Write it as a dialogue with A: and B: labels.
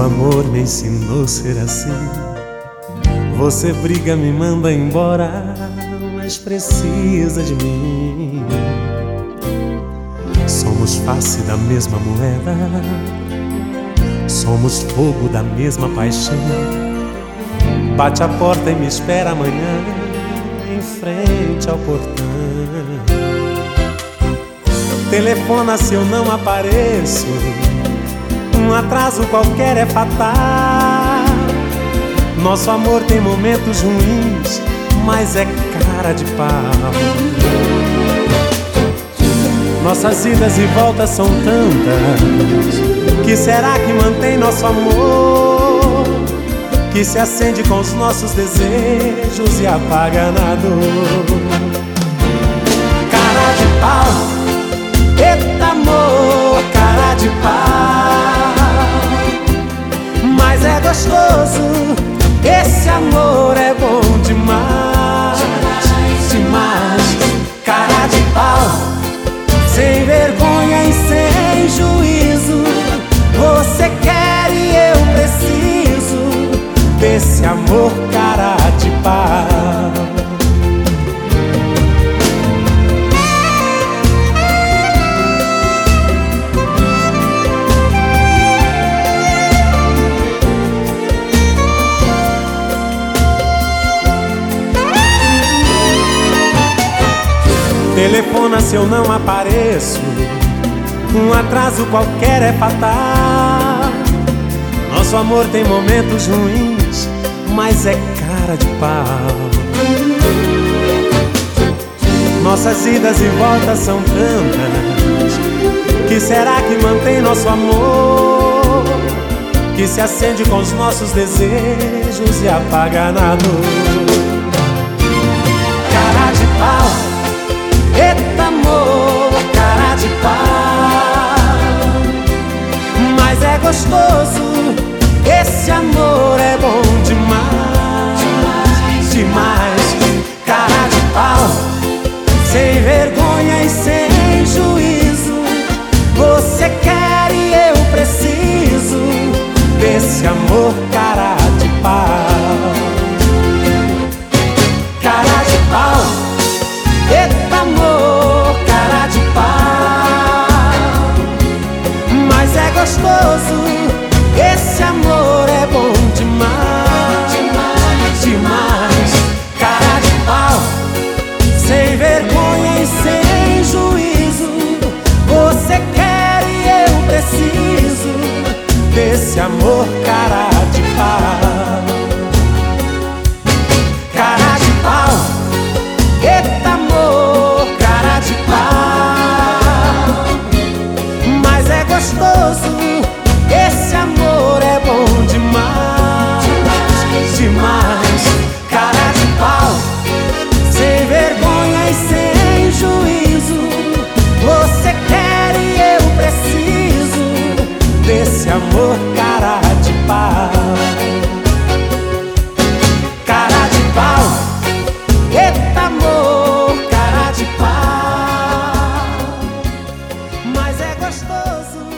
A: amor me ensinou a ser assim. Você briga, me manda embora, mas precisa de mim. Somos face da mesma moeda, somos fogo da mesma paixão. Bate a porta e me espera amanhã, em frente ao portão. Telefona se eu não apareço, um atraso qualquer é fatal. Nosso amor tem momentos ruins, mas é cara de pau. Nossas idas e voltas são tantas, que será que mantém nosso amor? Que se acende com os nossos desejos e apaga na dor. Cara de pau, eita amor, cara de pau. Mas é gostoso, esse amor é bom demais, demais. Cara de pau, sem vergonha e sem juízo. Você quer e eu preciso desse amor cara de pau. Telefona se eu não apareço, um atraso qualquer é fatal. Nosso amor tem momentos ruins, mas é cara de pau. Nossas idas e voltas são tantas, que será que mantém nosso amor? Que se acende com os nossos desejos e apaga na dor. Cara de pau, eita amor, cara de pau. Mas é gostoso, esse amor é bom demais, demais. Cara de pau, sem vergonha e sem juízo. Você quer e eu preciso desse amor cara de pau. Cara de pau, eita amor, cara de pau. Mas é gostoso, esse amor é bom demais, demais, demais. Cara de pau, sem vergonha e sem juízo. Você quer e eu preciso desse amor cara de pau. Cara de pau, eita amor, cara de pau. Mas é gostoso, esse amor é bom demais, demais. Cara de pau, sem vergonha e sem juízo. Você quer e eu preciso desse amor cara de pau. Cara de pau, eita amor, cara de pau. Mas é gostoso.